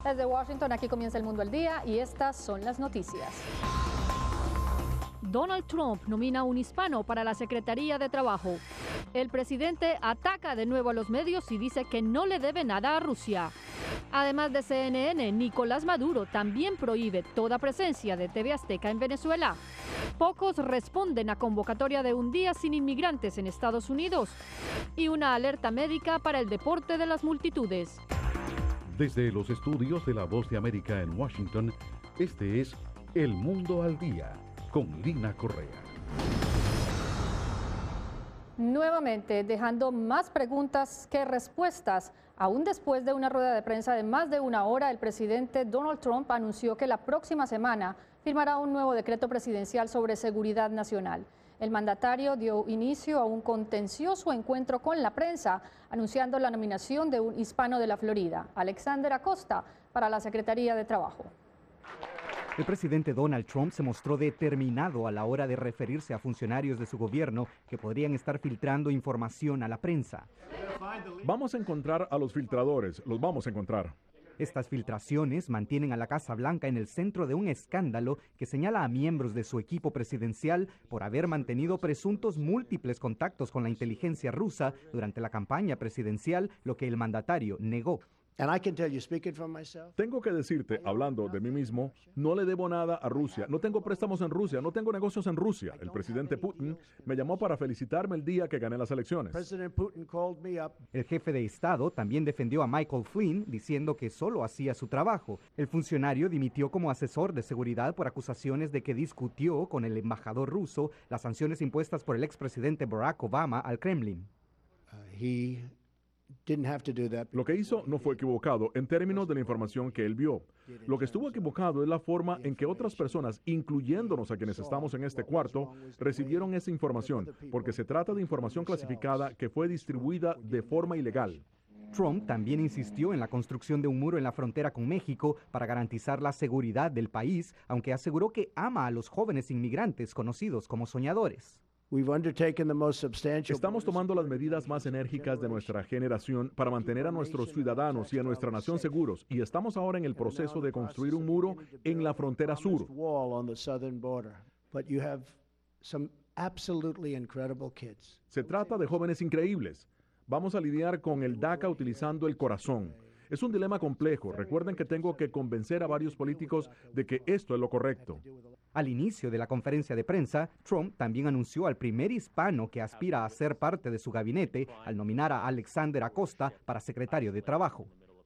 Desde Washington, aquí comienza El Mundo al Día y estas son las noticias. Donald Trump nomina a un hispano para la Secretaría de Trabajo. El presidente ataca de nuevo a los medios y dice que no le debe nada a Rusia. Además de CNN, Nicolás Maduro también prohíbe toda presencia de TV Azteca en Venezuela. Pocos responden a convocatoria de un día sin inmigrantes en Estados Unidos. Y una alerta médica para el deporte de las multitudes. Desde los estudios de La Voz de América en Washington, este es El Mundo al Día, con Lina Correa. Nuevamente, dejando más preguntas que respuestas. Aún después de una rueda de prensa de más de una hora, el presidente Donald Trump anunció que la próxima semana firmará un nuevo decreto presidencial sobre seguridad nacional. El mandatario dio inicio a un contencioso encuentro con la prensa, anunciando la nominación de un hispano de la Florida, Alexander Acosta, para la Secretaría de Trabajo. El presidente Donald Trump se mostró determinado a la hora de referirse a funcionarios de su gobierno que podrían estar filtrando información a la prensa. Vamos a encontrar a los filtradores, los vamos a encontrar. Estas filtraciones mantienen a la Casa Blanca en el centro de un escándalo que señala a miembros de su equipo presidencial por haber mantenido presuntos múltiples contactos con la inteligencia rusa durante la campaña presidencial, lo que el mandatario negó. Tengo que decirte, hablando de mí mismo, no le debo nada a Rusia, no tengo préstamos en Rusia, no tengo negocios en Rusia. El presidente Putin me llamó para felicitarme el día que gané las elecciones. El jefe de Estado también defendió a Michael Flynn, diciendo que solo hacía su trabajo. El funcionario dimitió como asesor de seguridad por acusaciones de que discutió con el embajador ruso las sanciones impuestas por el expresidente Barack Obama al Kremlin. Lo que hizo no fue equivocado en términos de la información que él vio. Lo que estuvo equivocado es la forma en que otras personas, incluyéndonos a quienes estamos en este cuarto, recibieron esa información, porque se trata de información clasificada que fue distribuida de forma ilegal. Trump también insistió en la construcción de un muro en la frontera con México para garantizar la seguridad del país, aunque aseguró que ama a los jóvenes inmigrantes conocidos como soñadores. Estamos tomando las medidas más enérgicas de nuestra generación para mantener a nuestros ciudadanos y a nuestra nación seguros, y estamos ahora en el proceso de construir un muro en la frontera sur. Se trata de jóvenes increíbles. Vamos a lidiar con el DACA utilizando el corazón. Es un dilema complejo. Recuerden que tengo que convencer a varios políticos de que esto es lo correcto. Al inicio de la conferencia de prensa, Trump también anunció al primer hispano que aspira a ser parte de su gabinete al nominar a Alexander Acosta para secretario de Trabajo.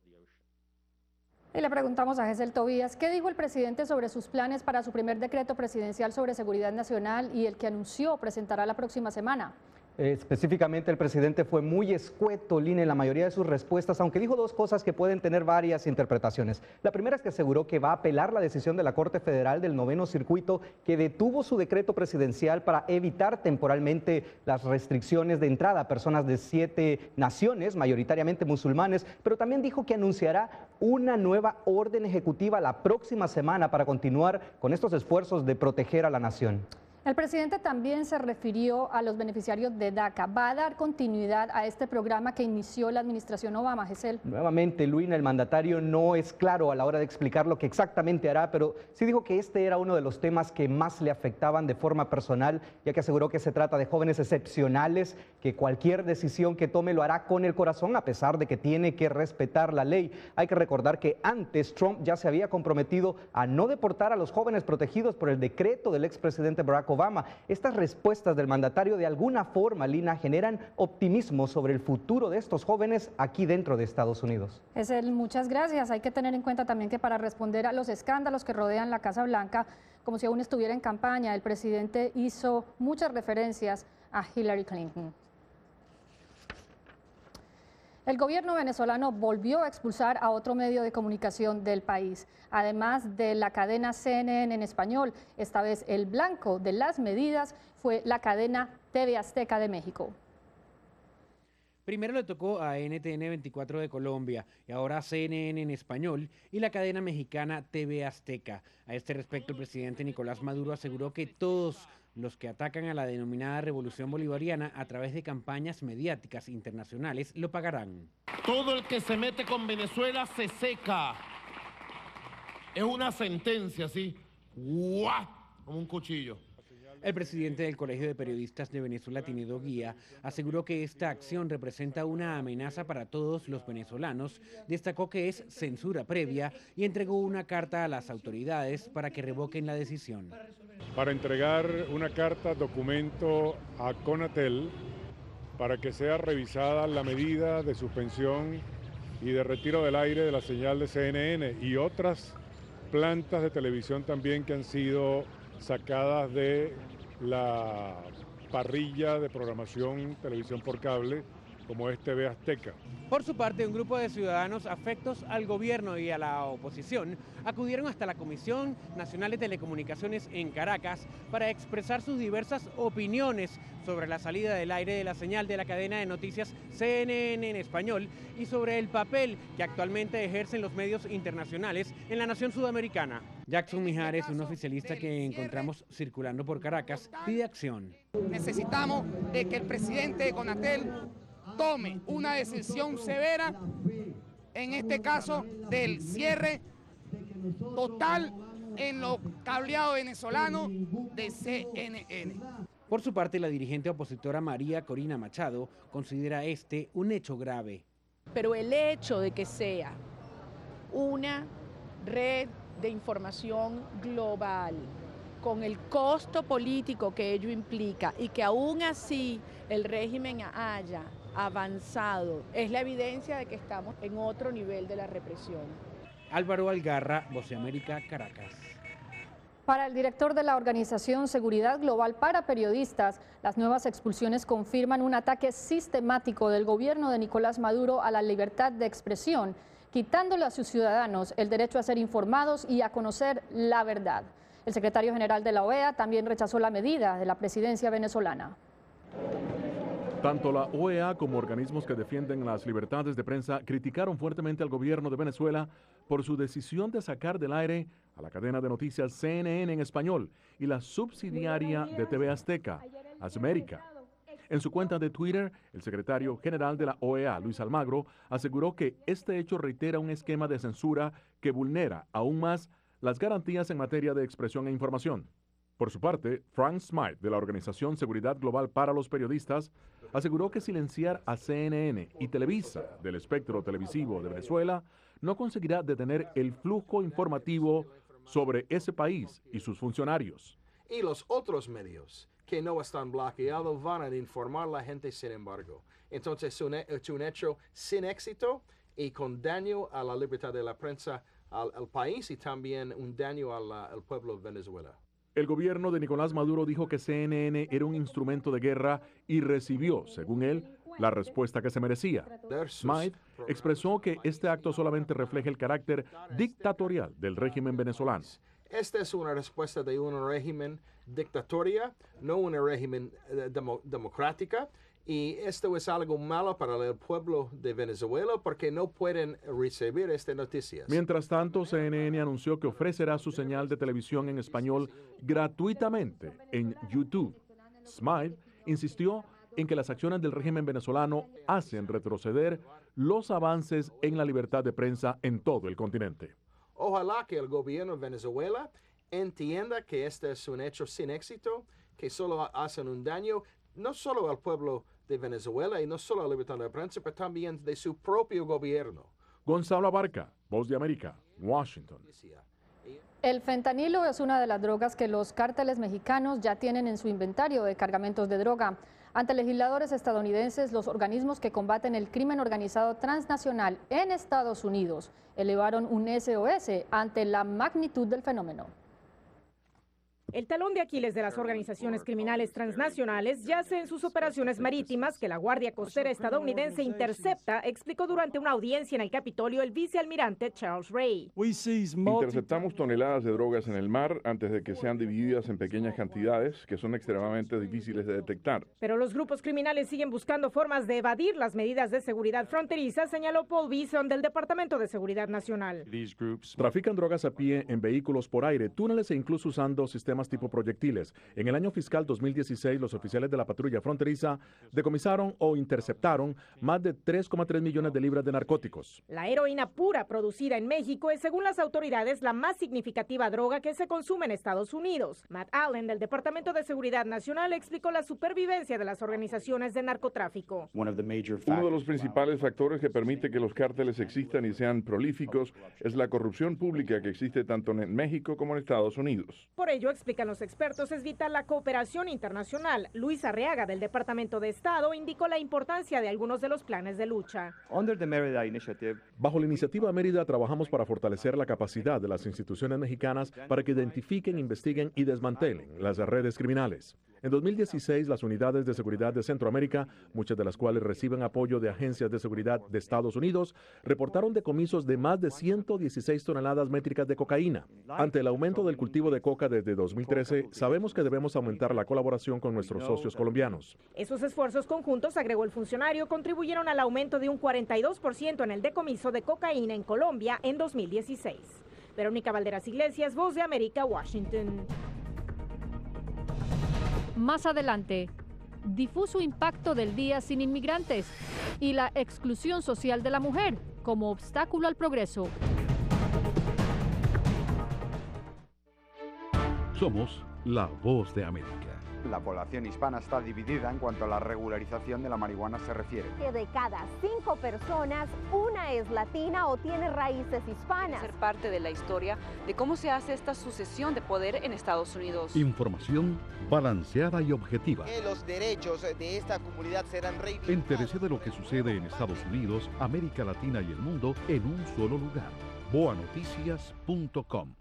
Y le preguntamos a Gesell Tobías, ¿qué dijo el presidente sobre sus planes para su primer decreto presidencial sobre seguridad nacional y el que anunció presentará la próxima semana? Específicamente el presidente fue muy escueto, Lina, en la mayoría de sus respuestas, aunque dijo dos cosas que pueden tener varias interpretaciones. La primera es que aseguró que va a apelar la decisión de la Corte Federal del Noveno Circuito que detuvo su decreto presidencial para evitar temporalmente las restricciones de entrada a personas de 7 naciones, mayoritariamente musulmanes, pero también dijo que anunciará una nueva orden ejecutiva la próxima semana para continuar con estos esfuerzos de proteger a la nación. El presidente también se refirió a los beneficiarios de DACA. ¿Va a dar continuidad a este programa que inició la administración Obama, Gesell? Nuevamente, Luina, el mandatario no es claro a la hora de explicar lo que exactamente hará, pero sí dijo que este era uno de los temas que más le afectaban de forma personal, ya que aseguró que se trata de jóvenes excepcionales, que cualquier decisión que tome lo hará con el corazón, a pesar de que tiene que respetar la ley. Hay que recordar que antes Trump ya se había comprometido a no deportar a los jóvenes protegidos por el decreto del expresidente Barack Obama. Estas respuestas del mandatario de alguna forma, Lina, generan optimismo sobre el futuro de estos jóvenes aquí dentro de Estados Unidos. Gesell, muchas gracias. Hay que tener en cuenta también que para responder a los escándalos que rodean la Casa Blanca, como si aún estuviera en campaña, el presidente hizo muchas referencias a Hillary Clinton. El gobierno venezolano volvió a expulsar a otro medio de comunicación del país, además de la cadena CNN en español. Esta vez el blanco de las medidas fue la cadena TV Azteca de México. Primero le tocó a NTN 24 de Colombia y ahora a CNN en español y la cadena mexicana TV Azteca. A este respecto, el presidente Nicolás Maduro aseguró que todos los que atacan a la denominada revolución bolivariana a través de campañas mediáticas internacionales lo pagarán. Todo el que se mete con Venezuela se seca. es una sentencia así, ¡guau!, como un cuchillo. El presidente del Colegio de Periodistas de Venezuela, Tinedo Guía, aseguró que esta acción representa una amenaza para todos los venezolanos, destacó que es censura previa y entregó una carta a las autoridades para que revoquen la decisión. Para entregar una carta documento a Conatel para que sea revisada la medida de suspensión y de retiro del aire de la señal de CNN y otras plantas de televisión también que han sido sacadas de la parrilla de programación televisión por cable, como es TV Azteca. Por su parte, un grupo de ciudadanos afectos al gobierno y a la oposición acudieron hasta la Comisión Nacional de Telecomunicaciones en Caracas para expresar sus diversas opiniones sobre la salida del aire de la señal de la cadena de noticias CNN en español y sobre el papel que actualmente ejercen los medios internacionales en la nación sudamericana. Jackson Mijares, un oficialista que encontramos circulando por Caracas, pide acción. Necesitamos de que el presidente de Conatel tome una decisión severa, en este caso del cierre total en los cableados venezolanos de CNN. Por su parte, la dirigente opositora María Corina Machado considera este un hecho grave. Pero el hecho de que sea una red de información global, con el costo político que ello implica y que aún así el régimen haya avanzado, es la evidencia de que estamos en otro nivel de la represión. Álvaro Algarra, Voz de América, Caracas. Para el director de la Organización Seguridad Global para Periodistas, las nuevas expulsiones confirman un ataque sistemático del gobierno de Nicolás Maduro a la libertad de expresión, quitándole a sus ciudadanos el derecho a ser informados y a conocer la verdad. El secretario general de la OEA también rechazó la medida de la presidencia venezolana. Tanto la OEA como organismos que defienden las libertades de prensa criticaron fuertemente al gobierno de Venezuela por su decisión de sacar del aire a la cadena de noticias CNN en español y la subsidiaria de TV Azteca, Asmérica. En su cuenta de Twitter, el secretario general de la OEA, Luis Almagro, aseguró que este hecho reitera un esquema de censura que vulnera aún más las garantías en materia de expresión e información. Por su parte, Frank Smythe, de la Organización Seguridad Global para los Periodistas, aseguró que silenciar a CNN y Televisa del espectro televisivo de Venezuela no conseguirá detener el flujo informativo sobre ese país y sus funcionarios. Y los otros medios que no están bloqueados van a informar a la gente sin embargo. Entonces es un hecho sin éxito y con daño a la libertad de la prensa al país y también un daño al pueblo de Venezuela. El gobierno de Nicolás Maduro dijo que CNN era un instrumento de guerra y recibió, según él, la respuesta que se merecía. Smythe expresó que este acto solamente refleja el carácter dictatorial del régimen venezolano. Esta es una respuesta de un régimen dictatorial, no un régimen democrática. Y esto es algo malo para el pueblo de Venezuela porque no pueden recibir estas noticias. Mientras tanto, CNN anunció que ofrecerá su señal de televisión en español gratuitamente en YouTube. Smythe insistió en que las acciones del régimen venezolano hacen retroceder los avances en la libertad de prensa en todo el continente. Ojalá que el gobierno de Venezuela entienda que este es un hecho sin éxito, que solo hacen un daño no solo al pueblo de Venezuela y no solo a la libertad de prensa, pero también de su propio gobierno. Gonzalo Abarca, Voz de América, Washington. El fentanilo es una de las drogas que los cárteles mexicanos ya tienen en su inventario de cargamentos de droga. Ante legisladores estadounidenses, los organismos que combaten el crimen organizado transnacional en Estados Unidos elevaron un SOS ante la magnitud del fenómeno. El talón de Aquiles de las organizaciones criminales transnacionales yace en sus operaciones marítimas que la Guardia Costera estadounidense intercepta, explicó durante una audiencia en el Capitolio el vicealmirante Charles Ray. Interceptamos toneladas de drogas en el mar antes de que sean divididas en pequeñas cantidades que son extremadamente difíciles de detectar. Pero los grupos criminales siguen buscando formas de evadir las medidas de seguridad fronteriza, señaló Paul Bison del Departamento de Seguridad Nacional. Trafican drogas a pie en vehículos por aire, túneles e incluso usando sistemas armas tipo proyectiles. En el año fiscal 2016, los oficiales de la patrulla fronteriza decomisaron o interceptaron más de 3,3 millones de libras de narcóticos. La heroína pura producida en México es, según las autoridades, la más significativa droga que se consume en Estados Unidos. Matt Allen, del Departamento de Seguridad Nacional, explicó la supervivencia de las organizaciones de narcotráfico. Uno de los principales factores que permite que los cárteles existan y sean prolíficos es la corrupción pública que existe tanto en México como en Estados Unidos. Por ello, explican los expertos, es vital la cooperación internacional. Luis Arriaga, del Departamento de Estado, indicó la importancia de algunos de los planes de lucha. Bajo la iniciativa Mérida trabajamos para fortalecer la capacidad de las instituciones mexicanas para que identifiquen, investiguen y desmantelen las redes criminales. En 2016, las unidades de seguridad de Centroamérica, muchas de las cuales reciben apoyo de agencias de seguridad de Estados Unidos, reportaron decomisos de más de 116 toneladas métricas de cocaína. Ante el aumento del cultivo de coca desde 2013, sabemos que debemos aumentar la colaboración con nuestros socios colombianos. Esos esfuerzos conjuntos, agregó el funcionario, contribuyeron al aumento de un 42% en el decomiso de cocaína en Colombia en 2016. Verónica Valderas Iglesias, Voz de América, Washington. Más adelante, difuso impacto del Día Sin Inmigrantes y la exclusión social de la mujer como obstáculo al progreso. Somos la Voz de América. La población hispana está dividida en cuanto a la regularización de la marihuana se refiere. Que de cada 5 personas, una es latina o tiene raíces hispanas. Ser parte de la historia de cómo se hace esta sucesión de poder en Estados Unidos. Información balanceada y objetiva. Que los derechos de esta comunidad serán reivindicados. Entérese de lo que sucede en Estados Unidos, América Latina y el mundo en un solo lugar. boanoticias.com.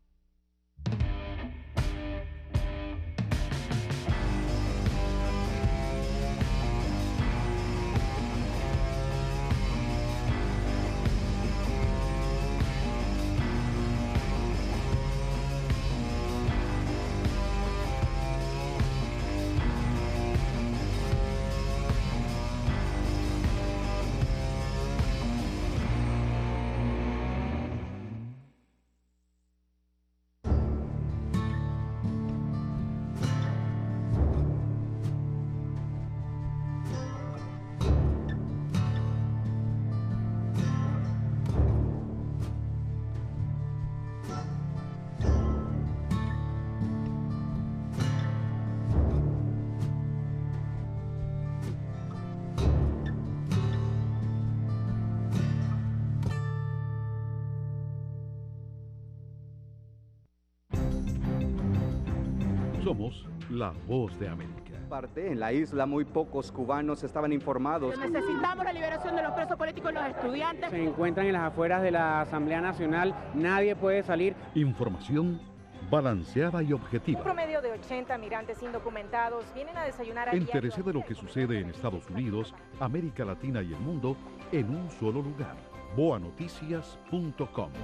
Somos la Voz de América. En la isla muy pocos cubanos estaban informados. Necesitamos la liberación de los presos políticos y los estudiantes. Se encuentran en las afueras de la Asamblea Nacional, nadie puede salir. Información balanceada y objetiva. Un promedio de 80 migrantes indocumentados vienen a desayunar a Entérese de lo que sucede en Estados Unidos, América Latina y el mundo en un solo lugar. boanoticias.com.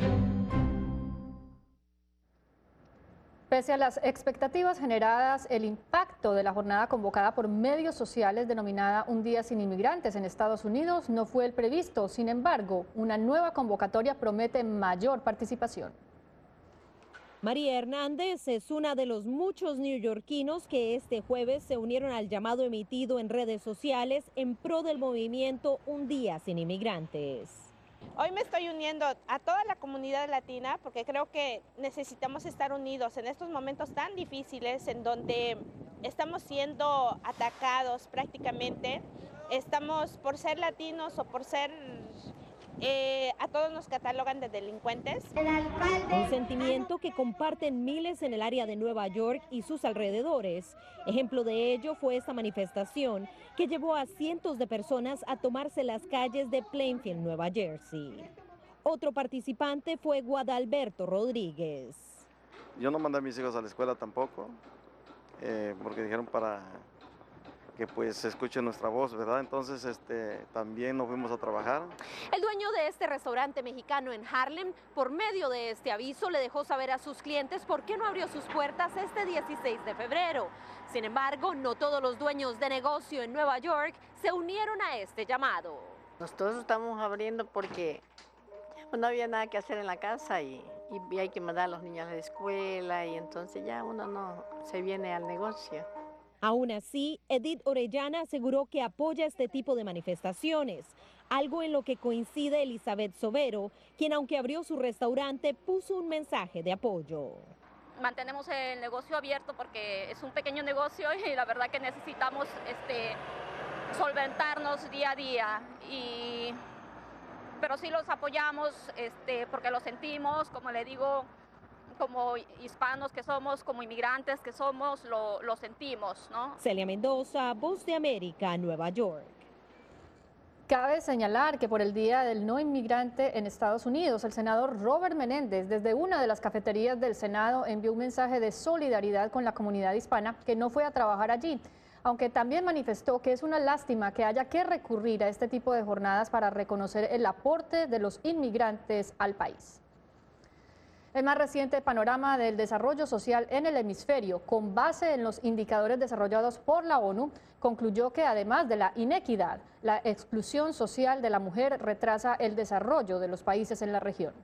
Pese a las expectativas generadas, el impacto de la jornada convocada por medios sociales denominada Un Día Sin Inmigrantes en Estados Unidos no fue el previsto. Sin embargo, una nueva convocatoria promete mayor participación. María Hernández es una de los muchos neoyorquinos que este jueves se unieron al llamado emitido en redes sociales en pro del movimiento Un Día Sin Inmigrantes. Hoy me estoy uniendo a toda la comunidad latina porque creo que necesitamos estar unidos en estos momentos tan difíciles en donde estamos siendo atacados prácticamente. Estamos por ser latinos o por ser... a todos nos catalogan de delincuentes. Un sentimiento que comparten miles en el área de Nueva York y sus alrededores. Ejemplo de ello fue esta manifestación que llevó a cientos de personas a tomarse las calles de Plainfield, Nueva Jersey. Otro participante fue Guadalberto Rodríguez. Yo no mandé a mis hijos a la escuela tampoco, porque dijeron para que pues se escuche nuestra voz, ¿verdad? Entonces también nos fuimos a trabajar. El dueño de este restaurante mexicano en Harlem, por medio de este aviso, le dejó saber a sus clientes por qué no abrió sus puertas este 16 de febrero. Sin embargo, no todos los dueños de negocio en Nueva York se unieron a este llamado. Nosotros estamos abriendo porque pues no había nada que hacer en la casa y hay que mandar a los niños a la escuela y entonces ya uno no se viene al negocio. Aún así, Edith Orellana aseguró que apoya este tipo de manifestaciones, algo en lo que coincide Elizabeth Sobero, quien aunque abrió su restaurante, puso un mensaje de apoyo. Mantenemos el negocio abierto porque es un pequeño negocio y la verdad que necesitamos solventarnos día a día. Pero sí los apoyamos porque lo sentimos, como le digo, como hispanos que somos, como inmigrantes que somos, lo sentimos, ¿no? Celia Mendoza, Voz de América, Nueva York. Cabe señalar que por el Día del No Inmigrante en Estados Unidos, el senador Robert Menéndez, desde una de las cafeterías del Senado, envió un mensaje de solidaridad con la comunidad hispana que no fue a trabajar allí, aunque también manifestó que es una lástima que haya que recurrir a este tipo de jornadas para reconocer el aporte de los inmigrantes al país. El más reciente panorama del desarrollo social en el hemisferio, con base en los indicadores desarrollados por la ONU, concluyó que además de la inequidad, la exclusión social de la mujer retrasa el desarrollo de los países en la región.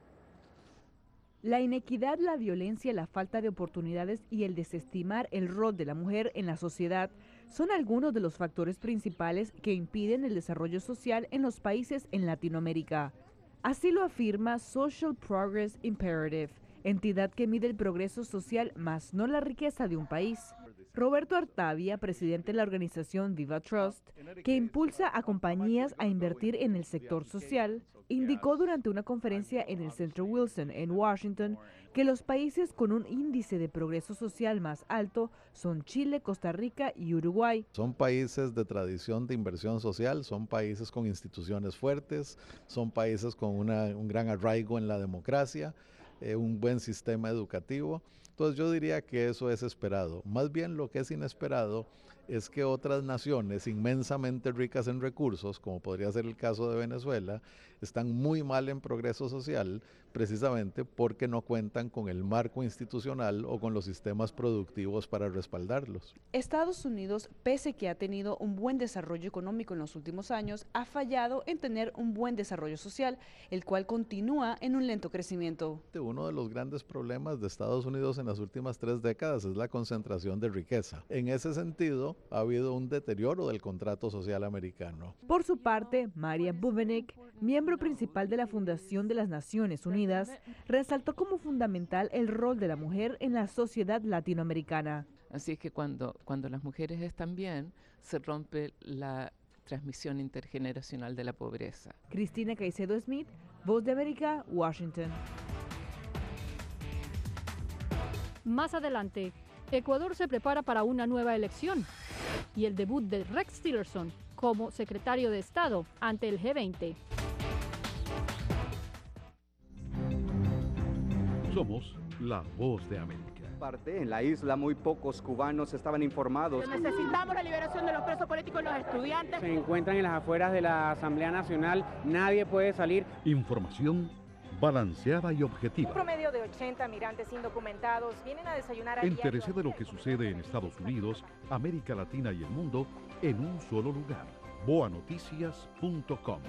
La inequidad, la violencia, la falta de oportunidades y el desestimar el rol de la mujer en la sociedad son algunos de los factores principales que impiden el desarrollo social en los países en Latinoamérica. Así lo afirma Social Progress Imperative, entidad que mide el progreso social más no la riqueza de un país. Roberto Artavia, presidente de la organización Viva Trust, que impulsa a compañías a invertir en el sector social, indicó durante una conferencia en el Centro Wilson en Washington que los países con un índice de progreso social más alto son Chile, Costa Rica y Uruguay. Son países de tradición de inversión social, son países con instituciones fuertes, son países con un gran arraigo en la democracia, un buen sistema educativo. Entonces yo diría que eso es esperado. Más bien lo que es inesperado es que otras naciones inmensamente ricas en recursos, como podría ser el caso de Venezuela, están muy mal en progreso social precisamente porque no cuentan con el marco institucional o con los sistemas productivos para respaldarlos. Estados Unidos, pese que ha tenido un buen desarrollo económico en los últimos años, ha fallado en tener un buen desarrollo social, el cual continúa en un lento crecimiento. Uno de los grandes problemas de Estados Unidos en las últimas 3 décadas es la concentración de riqueza. En ese sentido, ha habido un deterioro del contrato social americano. Por su parte, Maria Bubenik, miembro principal de la Fundación de las Naciones Unidas, resaltó como fundamental el rol de la mujer en la sociedad latinoamericana. Así es que cuando las mujeres están bien, se rompe la transmisión intergeneracional de la pobreza. Cristina Caicedo Smith, Voz de América, Washington. Más adelante, Ecuador se prepara para una nueva elección y el debut de Rex Tillerson como secretario de Estado ante el G20. Somos la Voz de América. En la isla muy pocos cubanos estaban informados. Necesitamos la liberación de los presos políticos y los estudiantes. Se encuentran en las afueras de la Asamblea Nacional, nadie puede salir. Información balanceada y objetiva. Un promedio de 80 migrantes indocumentados vienen a desayunar a diario. Entérese de lo que sucede en Estados Unidos, América Latina y el mundo en un solo lugar. boanoticias.com.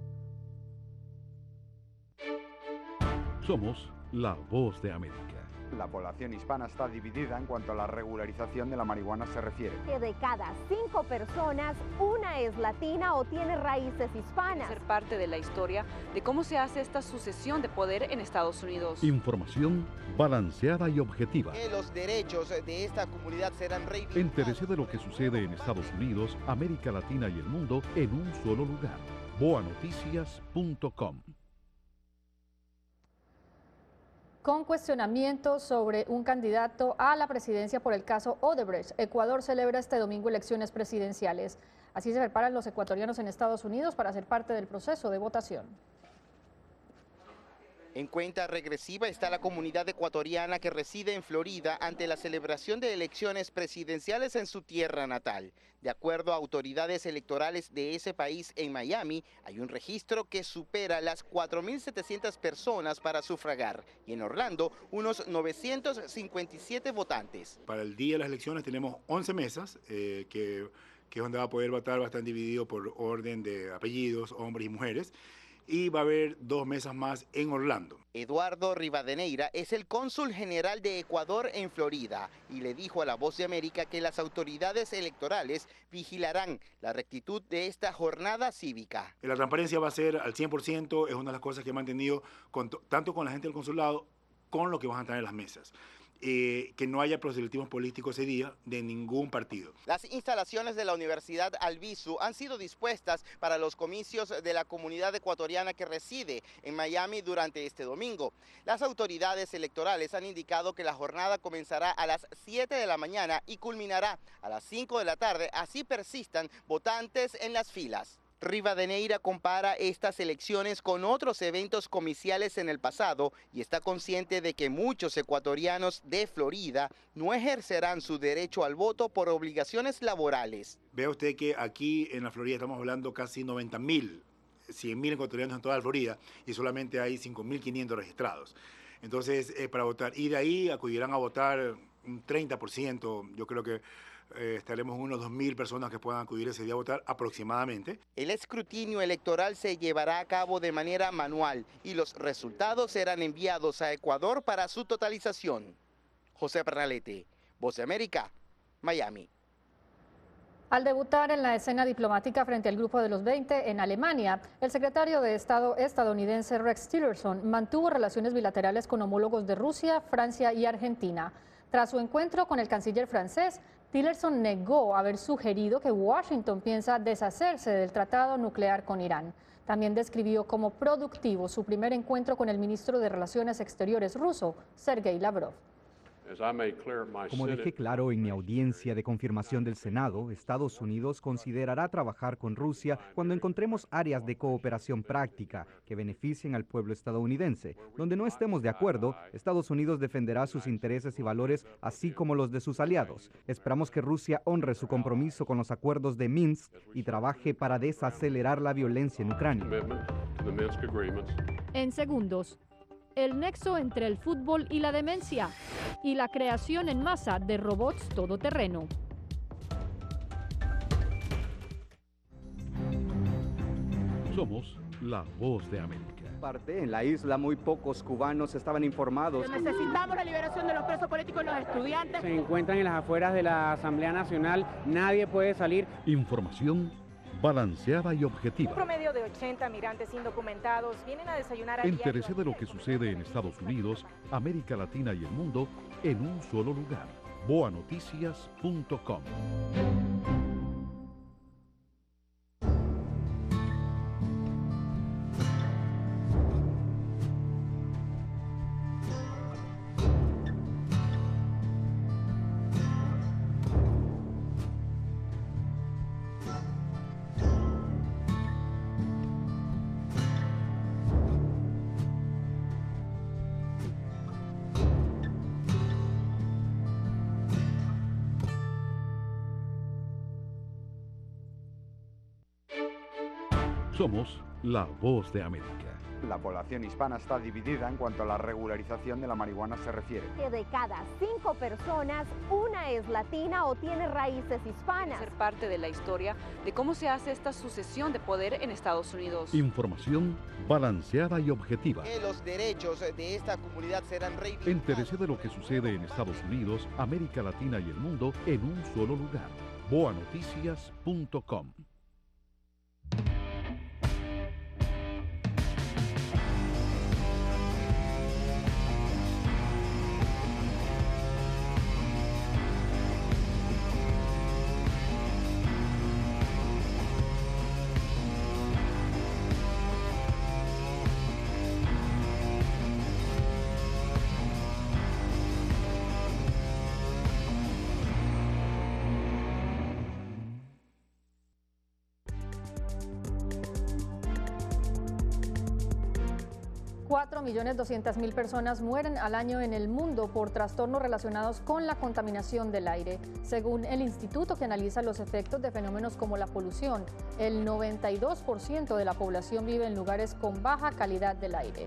Somos la Voz de América. La población hispana está dividida en cuanto a la regularización de la marihuana se refiere. Que de cada 5 personas, una es latina o tiene raíces hispanas. Ser parte de la historia de cómo se hace esta sucesión de poder en Estados Unidos. Información balanceada y objetiva. Que los derechos de esta comunidad serán reivindicados. Entérese de lo que sucede en Estados Unidos, América Latina y el mundo en un solo lugar. boanoticias.com. Con cuestionamientos sobre un candidato a la presidencia por el caso Odebrecht, Ecuador celebra este domingo elecciones presidenciales. Así se preparan los ecuatorianos en Estados Unidos para ser parte del proceso de votación. En cuenta regresiva está la comunidad ecuatoriana que reside en Florida ante la celebración de elecciones presidenciales en su tierra natal. De acuerdo a autoridades electorales de ese país en Miami, hay un registro que supera las 4.700 personas para sufragar y en Orlando unos 957 votantes. Para el día de las elecciones tenemos 11 mesas que es donde va a poder votar, va a estar dividido por orden de apellidos, hombres y mujeres. Y va a haber 2 mesas más en Orlando. Eduardo Rivadeneira es el cónsul general de Ecuador en Florida y le dijo a La Voz de América que las autoridades electorales vigilarán la rectitud de esta jornada cívica. La transparencia va a ser al 100%, es una de las cosas que he mantenido tanto con la gente del consulado, con lo que van a estar en las mesas. Que no haya proselitismo político ese día de ningún partido. Las instalaciones de la Universidad Albizu han sido dispuestas para los comicios de la comunidad ecuatoriana que reside en Miami durante este domingo. Las autoridades electorales han indicado que la jornada comenzará a las 7 de la mañana y culminará a las 5 de la tarde, así persistan votantes en las filas. Rivadeneira compara estas elecciones con otros eventos comiciales en el pasado y está consciente de que muchos ecuatorianos de Florida no ejercerán su derecho al voto por obligaciones laborales. Vea usted que aquí en la Florida estamos hablando casi 90.000, 100.000 ecuatorianos en toda la Florida y solamente hay 5.500 registrados. Entonces, para votar, y de ahí acudirán a votar un 30%, yo creo que estaremos unos 2.000 personas que puedan acudir ese día a votar aproximadamente. El escrutinio electoral se llevará a cabo de manera manual y los resultados serán enviados a Ecuador para su totalización. José Pernalete, Voz de América, Miami. Al debutar en la escena diplomática frente al Grupo de los 20 en Alemania, el secretario de Estado estadounidense Rex Tillerson mantuvo relaciones bilaterales con homólogos de Rusia, Francia y Argentina. Tras su encuentro con el canciller francés, Tillerson negó haber sugerido que Washington piensa deshacerse del tratado nuclear con Irán. También describió como productivo su primer encuentro con el ministro de Relaciones Exteriores ruso, Sergei Lavrov. Como dejé claro en mi audiencia de confirmación del Senado, Estados Unidos considerará trabajar con Rusia cuando encontremos áreas de cooperación práctica que beneficien al pueblo estadounidense. Donde no estemos de acuerdo, Estados Unidos defenderá sus intereses y valores, así como los de sus aliados. Esperamos que Rusia honre su compromiso con los acuerdos de Minsk y trabaje para desacelerar la violencia en Ucrania. En segundos. El nexo entre el fútbol y la demencia y la creación en masa de robots todoterreno. Somos la Voz de América. En la isla muy pocos cubanos estaban informados. Necesitamos la liberación de los presos políticos y los estudiantes. Se encuentran en las afueras de la Asamblea Nacional, nadie puede salir. Información balanceada y objetiva. Un promedio de 80 migrantes indocumentados vienen a desayunar a Entérese de lo que sucede en Estados Unidos, América Latina y el mundo en un solo lugar. boanoticias.com. Somos la Voz de América. La población hispana está dividida en cuanto a la regularización de la marihuana se refiere. Que de cada 5 personas, una es latina o tiene raíces hispanas. Ser parte de la historia de cómo se hace esta sucesión de poder en Estados Unidos. Información balanceada y objetiva. Que los derechos de esta comunidad serán reivindicados. Entérese de lo que sucede en Estados Unidos, América Latina y el mundo en un solo lugar. boanoticias.com. $4,2 millones personas mueren al año en el mundo por trastornos relacionados con la contaminación del aire. Según el instituto que analiza los efectos de fenómenos como la polución, el 92% de la población vive en lugares con baja calidad del aire.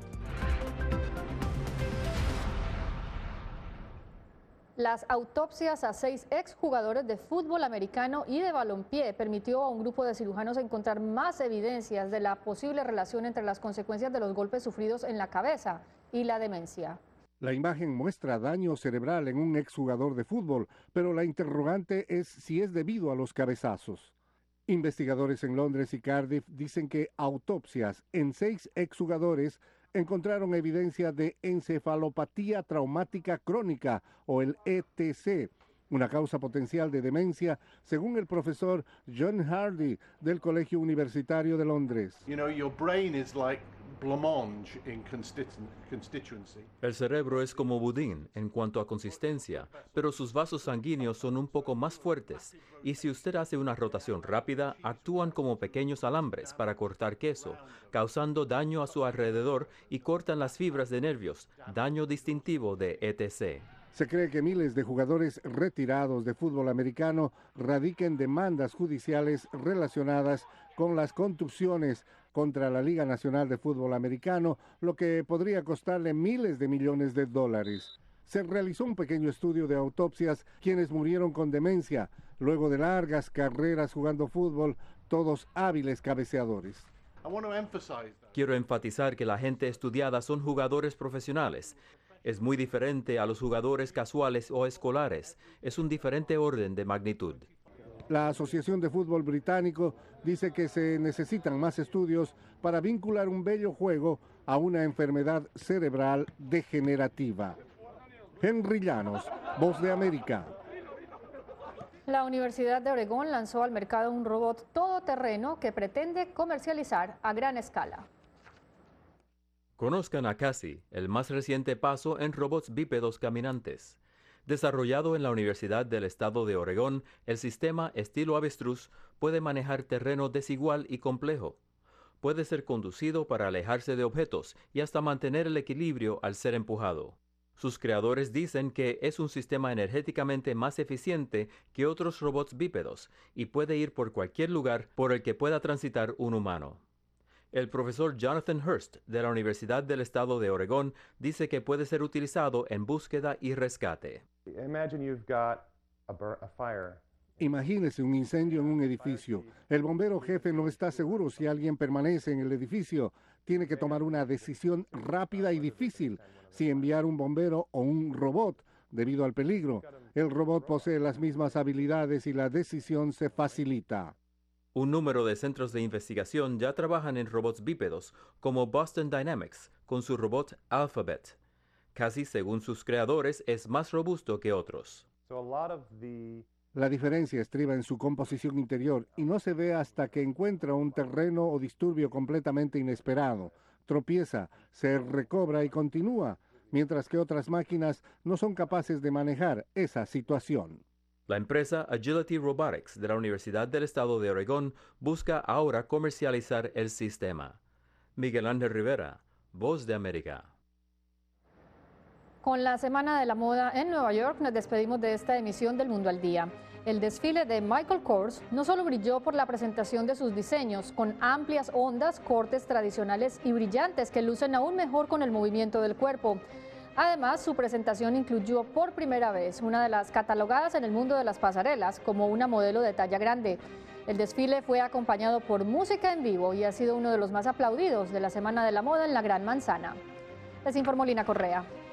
Las autopsias a 6 exjugadores de fútbol americano y de balompié permitió a un grupo de cirujanos encontrar más evidencias de la posible relación entre las consecuencias de los golpes sufridos en la cabeza y la demencia. La imagen muestra daño cerebral en un exjugador de fútbol, pero la interrogante es si es debido a los cabezazos. Investigadores en Londres y Cardiff dicen que autopsias en 6 exjugadores encontraron evidencia de encefalopatía traumática crónica o el ETC, una causa potencial de demencia, según el profesor John Hardy del Colegio Universitario de Londres. El cerebro es como budín en cuanto a consistencia, pero sus vasos sanguíneos son un poco más fuertes y si usted hace una rotación rápida, actúan como pequeños alambres para cortar queso, causando daño a su alrededor y cortan las fibras de nervios, daño distintivo de ETC. Se cree que miles de jugadores retirados de fútbol americano radiquen demandas judiciales relacionadas con las contusiones contra la Liga Nacional de Fútbol Americano, lo que podría costarle miles de millones de dólares. Se realizó un pequeño estudio de autopsias quienes murieron con demencia, luego de largas carreras jugando fútbol, todos hábiles cabeceadores. Quiero enfatizar que la gente estudiada son jugadores profesionales. Es muy diferente a los jugadores casuales o escolares. Es un diferente orden de magnitud. La Asociación de Fútbol Británico dice que se necesitan más estudios para vincular un bello juego a una enfermedad cerebral degenerativa. Henry Llanos, Voz de América. La Universidad de Oregón lanzó al mercado un robot todoterreno que pretende comercializar a gran escala. Conozcan a Cassie, el más reciente paso en robots bípedos caminantes. Desarrollado en la Universidad del Estado de Oregón, el sistema estilo avestruz puede manejar terreno desigual y complejo. Puede ser conducido para alejarse de objetos y hasta mantener el equilibrio al ser empujado. Sus creadores dicen que es un sistema energéticamente más eficiente que otros robots bípedos y puede ir por cualquier lugar por el que pueda transitar un humano. El profesor Jonathan Hurst de la Universidad del Estado de Oregón dice que puede ser utilizado en búsqueda y rescate. Imagínese un incendio en un edificio. El bombero jefe no está seguro si alguien permanece en el edificio. Tiene que tomar una decisión rápida y difícil, si enviar un bombero o un robot, debido al peligro. El robot posee las mismas habilidades y la decisión se facilita. Un número de centros de investigación ya trabajan en robots bípedos, como Boston Dynamics, con su robot Alphabet. Casi según sus creadores, es más robusto que otros. La diferencia estriba en su composición interior y no se ve hasta que encuentra un terreno o disturbio completamente inesperado. Tropieza, se recobra y continúa, mientras que otras máquinas no son capaces de manejar esa situación. La empresa Agility Robotics de la Universidad del Estado de Oregón busca ahora comercializar el sistema. Miguel Ángel Rivera, Voz de América. Con la Semana de la Moda en Nueva York nos despedimos de esta emisión del Mundo al Día. El desfile de Michael Kors no solo brilló por la presentación de sus diseños, con amplias ondas, cortes tradicionales y brillantes que lucen aún mejor con el movimiento del cuerpo. Además, su presentación incluyó por primera vez una de las catalogadas en el mundo de las pasarelas como una modelo de talla grande. El desfile fue acompañado por música en vivo y ha sido uno de los más aplaudidos de la Semana de la Moda en la Gran Manzana. Les informó Lina Correa.